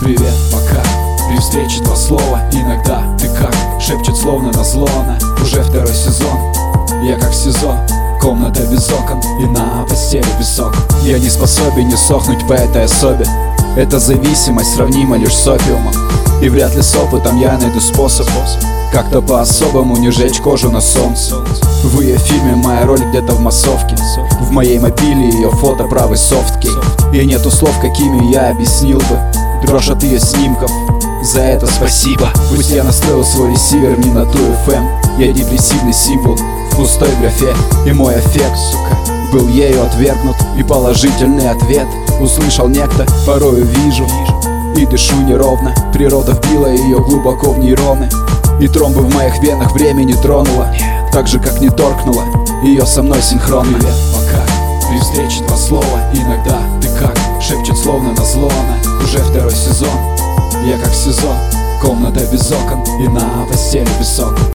Привет, пока, при встрече два слова. Иногда ты как, шепчет словно назло. Она уже второй сезон, я как в СИЗО. Комната без окон и на постели песок. Я не способен не сохнуть по этой особе. Эта зависимость сравнима лишь с опиумом. И вряд ли с опытом я найду способ как-то по-особому не жечь кожу на солнце. В ее фильме моя роль где-то в массовке. В моей мобиле ее фото, правый софткей. И нету слов, какими я объяснил бы дрожь от ее снимков. За это спасибо. Пусть я настроил свой ресивер не на ту FM. Я депрессивный символ в пустой графе. И мой аффект, сука, был ею отвергнут. И положительный ответ услышал некто. Порою вижу и дышу неровно. Природа вбила ее глубоко в нейроны. И тромбы в моих венах время не тронула, так же как не торкнула ее со мной синхронно. Привет, пока, при встрече два слова. Иногда ты как, шепчет словно назло. Она уже второй сезон, я как в СИЗО. Комната без окон и на постели песок.